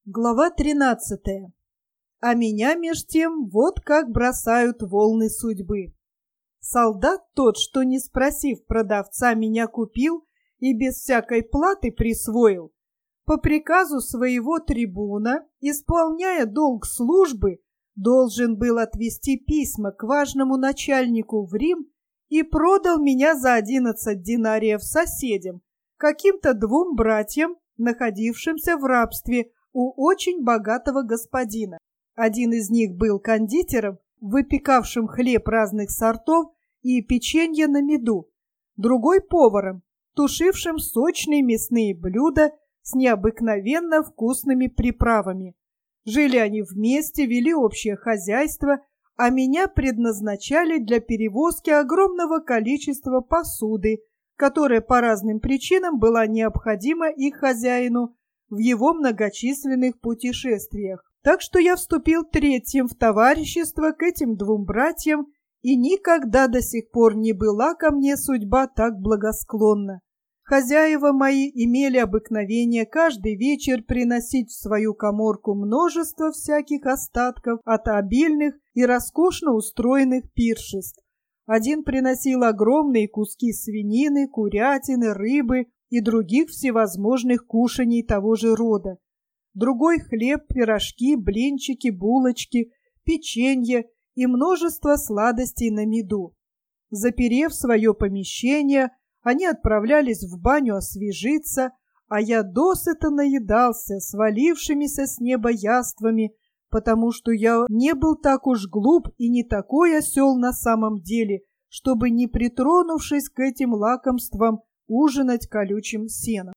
Глава 13. А меня меж тем вот как бросают волны судьбы. Солдат тот, что, не спросив продавца, меня купил и без всякой платы присвоил, по приказу своего трибуна, исполняя долг службы, должен был отвезти письма к важному начальнику в Рим и продал меня за 11 динариев соседям, каким-то двум братьям, находившимся в рабстве у очень богатого господина. Один из них был кондитером, выпекавшим хлеб разных сортов и печенье на меду, другой поваром, тушившим сочные мясные блюда с необыкновенно вкусными приправами. Жили они вместе, вели общее хозяйство, а меня предназначали для перевозки огромного количества посуды, которая по разным причинам была необходима их хозяину в его многочисленных путешествиях. Так что я вступил третьим в товарищество к этим двум братьям, и никогда до сих пор не была ко мне судьба так благосклонна. Хозяева мои имели обыкновение каждый вечер приносить в свою каморку множество всяких остатков от обильных и роскошно устроенных пиршеств. Один приносил огромные куски свинины, курятины, рыбы и других всевозможных кушаний того же рода. Другой хлеб, пирожки, блинчики, булочки, печенье и множество сладостей на меду. Заперев свое помещение, они отправлялись в баню освежиться, а я досыта наедался свалившимися с неба яствами, потому что я не был так уж глуп и не такой осел на самом деле, чтобы, не притронувшись к этим лакомствам, ужинать колючим сеном.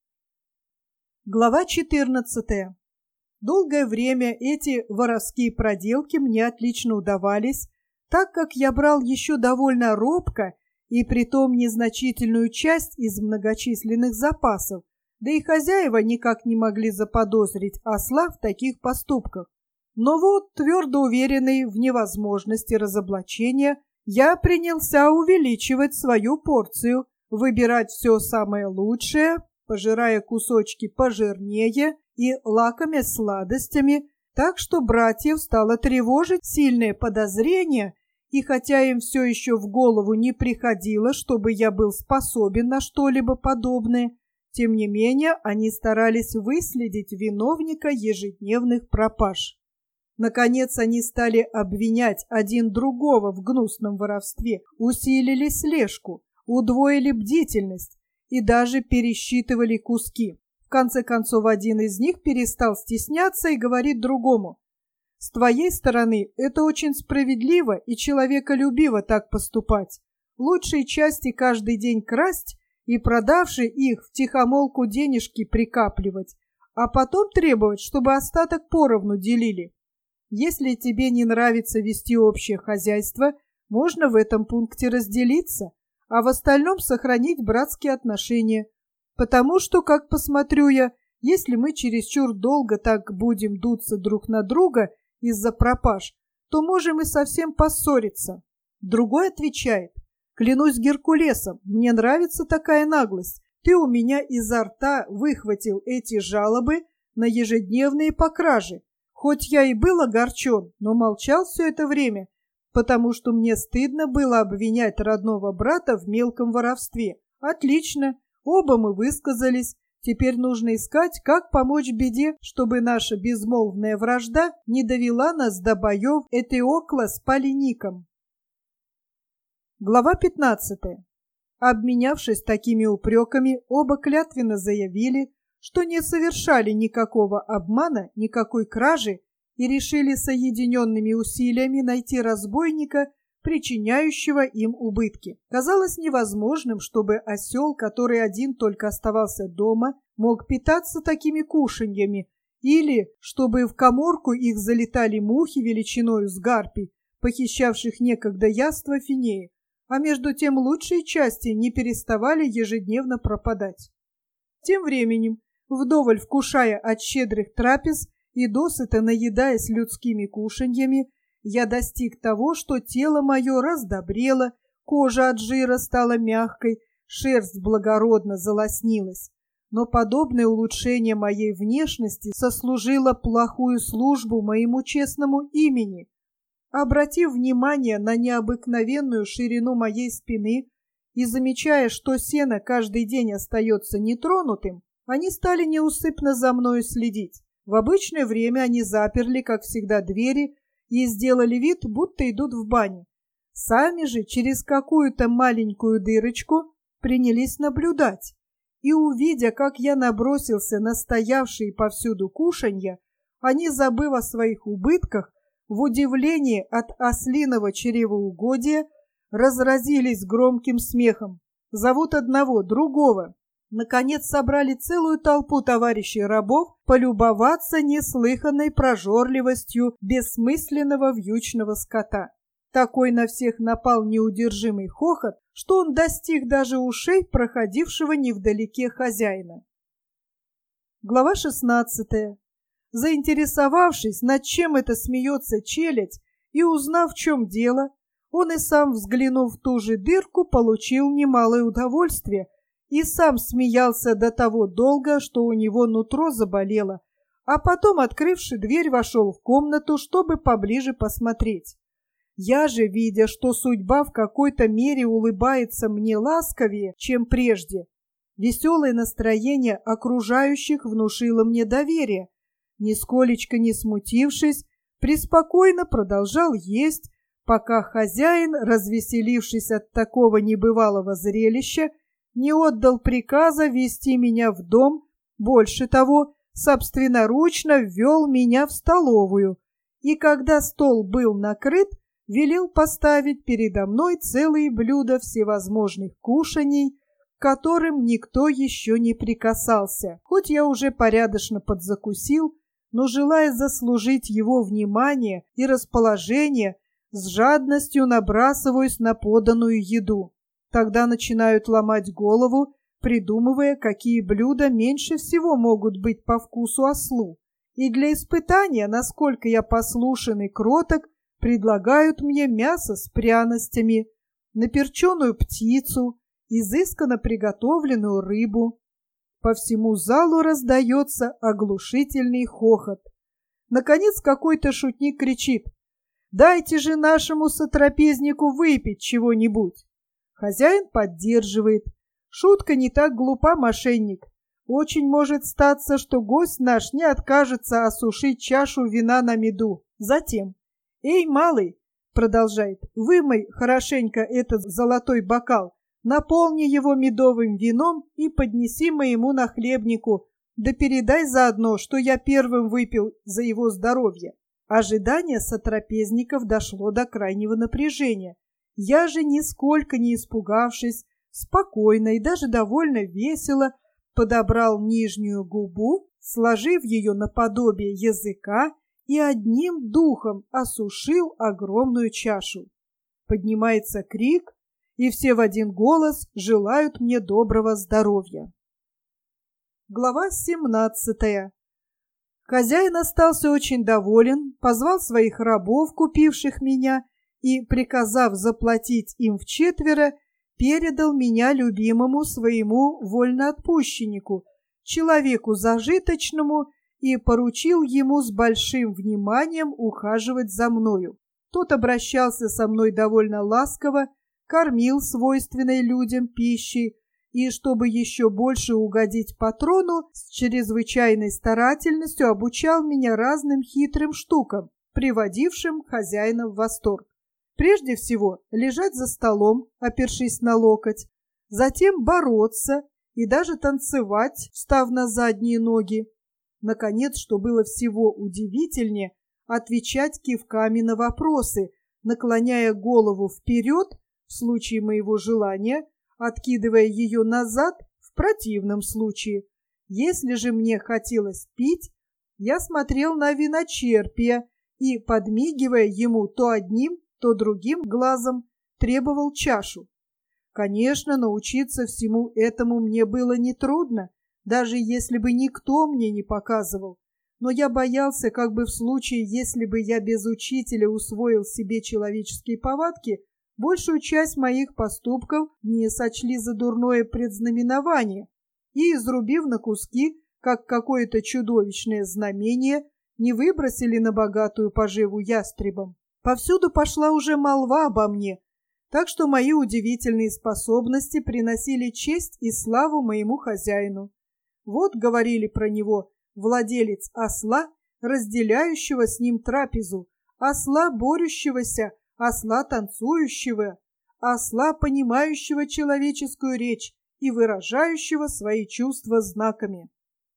Глава 14. Долгое время эти воровские проделки мне отлично удавались, так как я брал еще довольно робко и притом незначительную часть из многочисленных запасов, да и хозяева никак не могли заподозрить осла в таких поступках. Но вот, твердо уверенный в невозможности разоблачения, я принялся увеличивать свою порцию, выбирать все самое лучшее, пожирая кусочки пожирнее и лакомясь сладостями, так что братьев стало тревожить сильное подозрение, и хотя им все еще в голову не приходило, чтобы я был способен на что-либо подобное, тем не менее они старались выследить виновника ежедневных пропаж. Наконец они стали обвинять один другого в гнусном воровстве, усилили слежку, удвоили бдительность и даже пересчитывали куски. В конце концов, один из них перестал стесняться и говорит другому: «С твоей стороны это очень справедливо и человеколюбиво так поступать. Лучшие части каждый день красть и, продавши их, втихомолку денежки прикапливать, а потом требовать, чтобы остаток поровну делили. Если тебе не нравится вести общее хозяйство, можно в этом пункте разделиться, а в остальном сохранить братские отношения. Потому что, как посмотрю я, если мы чересчур долго так будем дуться друг на друга из-за пропаж, то можем и совсем поссориться». Другой отвечает: «Клянусь Геркулесом, мне нравится такая наглость. Ты у меня изо рта выхватил эти жалобы на ежедневные покражи. Хоть я и был огорчен, но молчал все это время, потому что мне стыдно было обвинять родного брата в мелком воровстве. Отлично, оба мы высказались. Теперь нужно искать, как помочь беде, чтобы наша безмолвная вражда не довела нас до боев Этеокла с Полиником». Глава 15. Обменявшись такими упреками, оба клятвенно заявили, что не совершали никакого обмана, никакой кражи, и решили соединенными усилиями найти разбойника, причиняющего им убытки. Казалось невозможным, чтобы осел, который один только оставался дома, мог питаться такими кушаньями, или чтобы в каморку их залетали мухи величиною с гарпий, похищавших некогда яства Финеи, а между тем лучшие части не переставали ежедневно пропадать. Тем временем, вдоволь вкушая от щедрых трапез и досыта наедаясь людскими кушаньями, я достиг того, что тело мое раздобрело, кожа от жира стала мягкой, шерсть благородно залоснилась. но подобное улучшение моей внешности сослужило плохую службу моему честному имени. Обратив внимание на необыкновенную ширину моей спины и замечая, что сено каждый день остается нетронутым, они стали неусыпно за мною следить. В обычное время они заперли, как всегда, двери и сделали вид, будто идут в баню. Сами же через какую-то маленькую дырочку принялись наблюдать. И, увидя, как я набросился на стоявшие повсюду кушанья, они, забыв о своих убытках, в удивлении от ослиного чревоугодия, разразились громким смехом. Зовут одного, другого. Наконец собрали целую толпу товарищей рабов полюбоваться неслыханной прожорливостью бессмысленного вьючного скота. Такой на всех напал неудержимый хохот, что он достиг даже ушей проходившего невдалеке хозяина. Глава 16. Заинтересовавшись, над чем это смеется челядь, и узнав, в чем дело, он и сам, взглянув в ту же дырку, получил немалое удовольствие и сам смеялся до того долго, что у него нутро заболело, а потом, открывши дверь, вошел в комнату, чтобы поближе посмотреть. Я же, видя, что судьба в какой-то мере улыбается мне ласковее, чем прежде, веселое настроение окружающих внушило мне доверие. Нисколечко не смутившись, преспокойно продолжал есть, пока хозяин, развеселившись от такого небывалого зрелища, не отдал приказа вести меня в дом, больше того, собственноручно ввел меня в столовую, и когда стол был накрыт, велел поставить передо мной целые блюда всевозможных кушаний, к которым никто еще не прикасался. Хоть я уже порядочно подзакусил, но, желая заслужить его внимание и расположение, с жадностью набрасываюсь на поданную еду. Тогда начинают ломать голову, придумывая, какие блюда меньше всего могут быть по вкусу ослу. И для испытания, насколько я послушен и кроток, предлагают мне мясо с пряностями, наперченную птицу, изысканно приготовленную рыбу. По всему залу раздается оглушительный хохот. Наконец какой-то шутник кричит: «Дайте же нашему сотрапезнику выпить чего-нибудь!» Хозяин поддерживает. Шутка не так глупа, мошенник. Очень может статься, что гость наш не откажется осушить чашу вина на меду. Затем: «Эй, малый!» — продолжает. «Вымой хорошенько этот золотой бокал, наполни его медовым вином и поднеси моему нахлебнику, да передай заодно, что я первым выпил за его здоровье». Ожидание сотрапезников дошло до крайнего напряжения. Я же, нисколько не испугавшись, спокойно и даже довольно весело подобрал нижнюю губу, сложив ее наподобие языка, и одним духом осушил огромную чашу. Поднимается крик, и все в один голос желают мне доброго здоровья. Глава 17. Хозяин остался очень доволен, позвал своих рабов, купивших меня, и, приказав заплатить им вчетверо, передал меня любимому своему вольноотпущеннику, человеку зажиточному, и поручил ему с большим вниманием ухаживать за мною. Тот обращался со мной довольно ласково, кормил свойственной людям пищей и, чтобы еще больше угодить патрону, с чрезвычайной старательностью обучал меня разным хитрым штукам, приводившим хозяина в восторг. Прежде всего, лежать за столом, опершись на локоть, затем бороться и даже танцевать, встав на задние ноги. Наконец, что было всего удивительнее, отвечать кивками на вопросы, наклоняя голову вперед в случае моего желания, откидывая ее назад в противном случае. Если же мне хотелось пить, я смотрел на виночерпия и, подмигивая ему то одним, то другим глазом, требовал чашу. Конечно, научиться всему этому мне было нетрудно, даже если бы никто мне не показывал, но я боялся, как бы в случае, если бы я без учителя усвоил себе человеческие повадки, большую часть моих поступков не сочли за дурное предзнаменование, и, изрубив на куски, как какое-то чудовищное знамение, не выбросили на богатую поживу ястребам. Повсюду пошла уже молва обо мне, так что мои удивительные способности приносили честь и славу моему хозяину. Вот, говорили про него, владелец осла, разделяющего с ним трапезу, осла борющегося, осла танцующего, осла, понимающего человеческую речь и выражающего свои чувства знаками.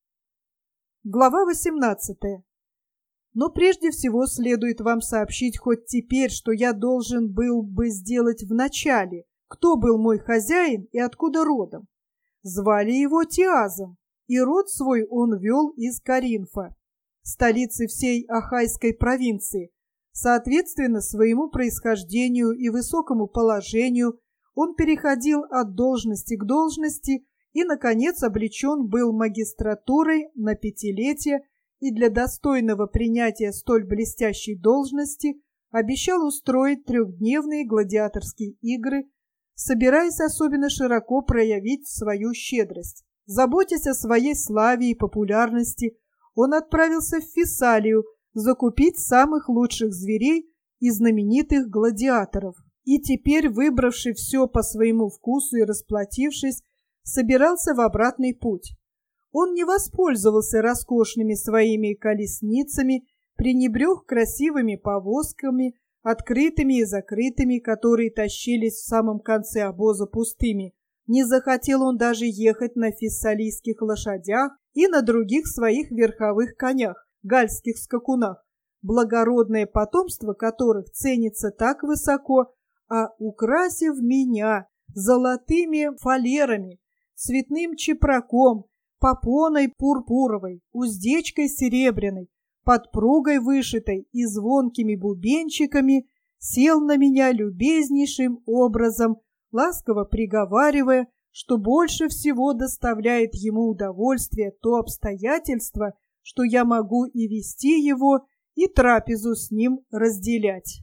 Глава 18. Но прежде всего следует вам сообщить хоть теперь, что я должен был бы сделать в начале, кто был мой хозяин и откуда родом. Звали его Тиазом, и род свой он вел из Коринфа, столицы всей Ахайской провинции. Соответственно своему происхождению и высокому положению он переходил от должности к должности и, наконец, облечен был магистратурой на 5-летие и для достойного принятия столь блестящей должности обещал устроить 3-дневные гладиаторские игры, собираясь особенно широко проявить свою щедрость. Заботясь о своей славе и популярности, он отправился в Фессалию закупить самых лучших зверей и знаменитых гладиаторов. И теперь, выбравши все по своему вкусу и расплатившись, собирался в обратный путь. Он не воспользовался роскошными своими колесницами, пренебрег красивыми повозками, открытыми и закрытыми, которые тащились в самом конце обоза пустыми. Не захотел он даже ехать на фессалийских лошадях и на других своих верховых конях, гальских скакунах, благородное потомство которых ценится так высоко, а украсив меня золотыми фалерами, цветным чепраком, попоной пурпуровой, уздечкой серебряной, подпругой вышитой и звонкими бубенчиками, сел на меня любезнейшим образом, ласково приговаривая, что больше всего доставляет ему удовольствие то обстоятельство, что я могу и вести его, и трапезу с ним разделять.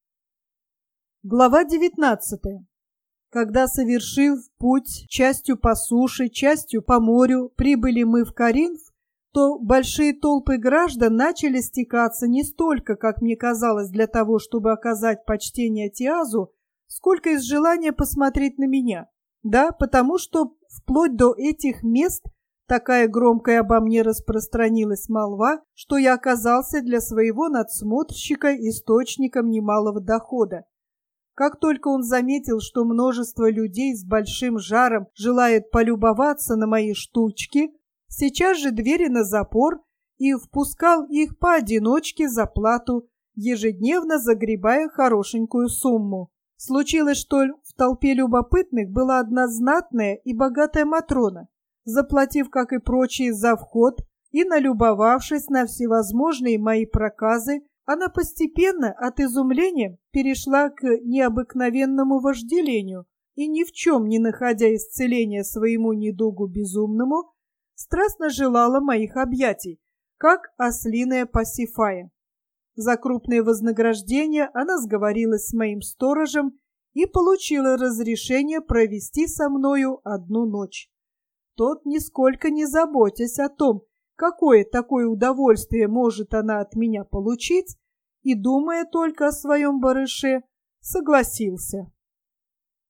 Глава 19. Когда, совершив путь частью по суше, частью по морю, прибыли мы в Коринф, то большие толпы граждан начали стекаться не столько, как мне казалось, для того, чтобы оказать почтение Тиазу, сколько из желания посмотреть на меня. Да, потому что вплоть до этих мест такая громкая обо мне распространилась молва, что я оказался для своего надсмотрщика источником немалого дохода. Как только он заметил, что множество людей с большим жаром желает полюбоваться на мои штучки, сейчас же двери на запор и впускал их поодиночке за плату, ежедневно загребая хорошенькую сумму. Случилось, что в толпе любопытных была одна знатная и богатая матрона. Заплатив, как и прочие, за вход и налюбовавшись на всевозможные мои проказы, она постепенно от изумления перешла к необыкновенному вожделению и, ни в чем не находя исцеления своему недугу безумному, страстно желала моих объятий, как ослиная Пасифая. За крупное вознаграждение она сговорилась с моим сторожем и получила разрешение провести со мною одну ночь. Тот, нисколько не заботясь о том, какое такое удовольствие может она от меня получить, и, думая только о своем барыше, согласился.